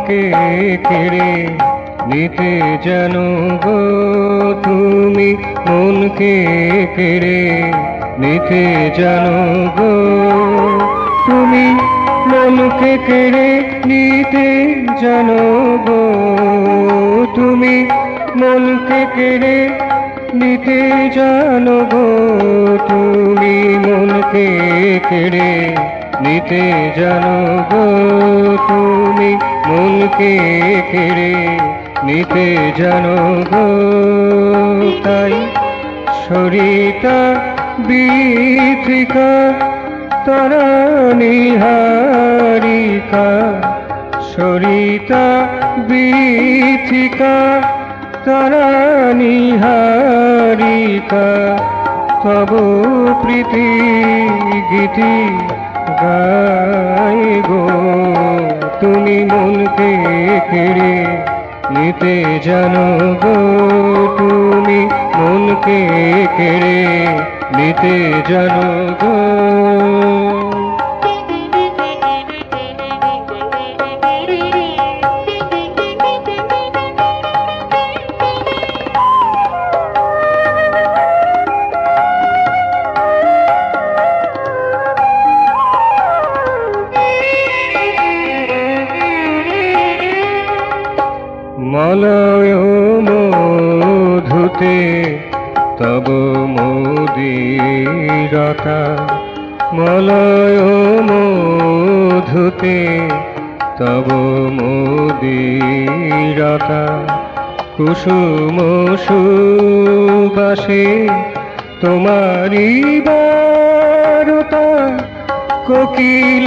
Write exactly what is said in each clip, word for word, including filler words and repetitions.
মনকে কেড়ে নিতে জানো গো, তুমি মনকে কেড়ে নিতে জানো গো, তুমি মনকে কেড়ে নিতে জানো গো, তুমি মনকে কেড়ে নিতে জানো গো, তুমি মনকে কেড়ে নিতে জানো গো, তুমি মনকে কেড়ে নিতে জানো গো। তাই সরিতা বিথিকা তারা নিহারিকা, সরিতা বিথিকা তারা নিহারিকা, তব প্রীতি গীতি গায় গো, তুমি মনকে কেড়ে নিতে জানো গো, তুমি মনকে কেড়ে নিতে জানো গো। মলয় মধুতে তব মদিরতা, মলয় মধুতে তব মদিরতা, কুসুম সুবাসে তোমারি বারতা, কোকিল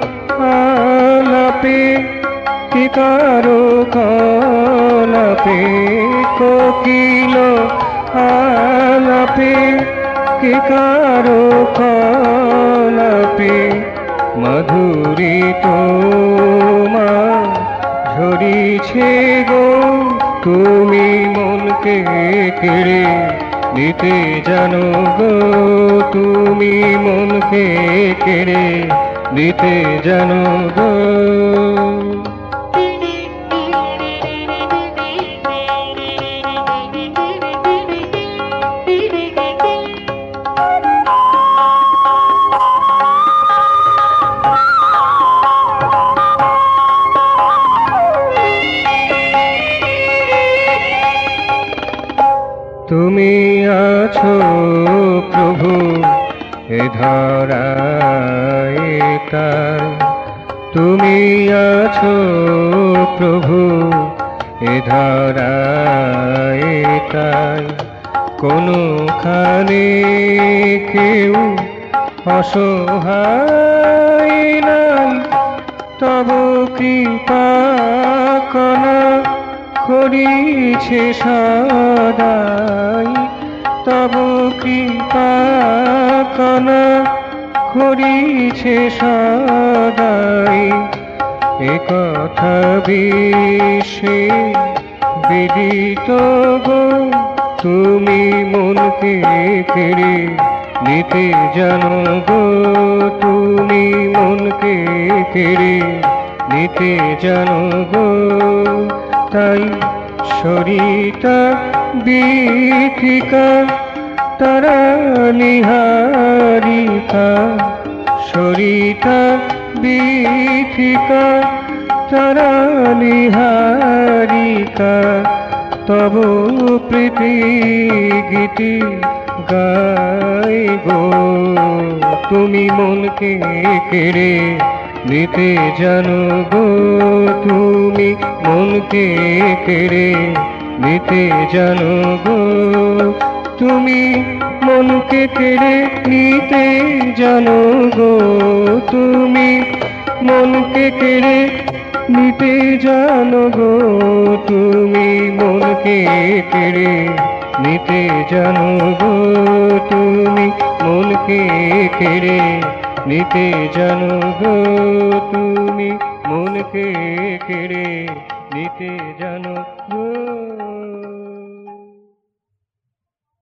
আলাপে কি কারো কলাপে, কোকিল আলাপে কি কারো কলাপে, মধুরী তোমার ঝরিছে গো, তুমি মনকে কেড়ে নিতে জানো গো, তুমি মনকে কেড়ে নিতে জানো গো। তুমি আছো প্রভু এ ধরায় তাই, তুমি আছো প্রভু এ ধরায় তাই, কোনখানে কেউ অসহায় নাই, তব কৃপা কণা করিছে সদাই, তব কৃপা কণা করিছে সদাই, এ কথা বিশ্বে বিদিত গো, তুমি মনকে কেড়ে নিতে জানো গো, তুমি মনকে কেড়ে নিতে জানো গো। তাই সরিতা বিথিকা তারা নিহারিকা, সরিতা বিথিকা তারা নিহারিকা, তব প্রীতি গীতি গায় গো, তুমি মনকে কেড়ে নিতে জানো গো, তুমি মনকে কেড়ে নিতে জানো গো, তুমি মনকে কেড়ে নিতে জানো গো, তুমি মনকে কেড়ে নিতে জানো গো, তুমি মনকে কেড়ে নিতে জানো গো, তুমি মনকে কেড়ে নিতে জানো গো, তুমি মনকে কেড়ে নিতে জানো গো।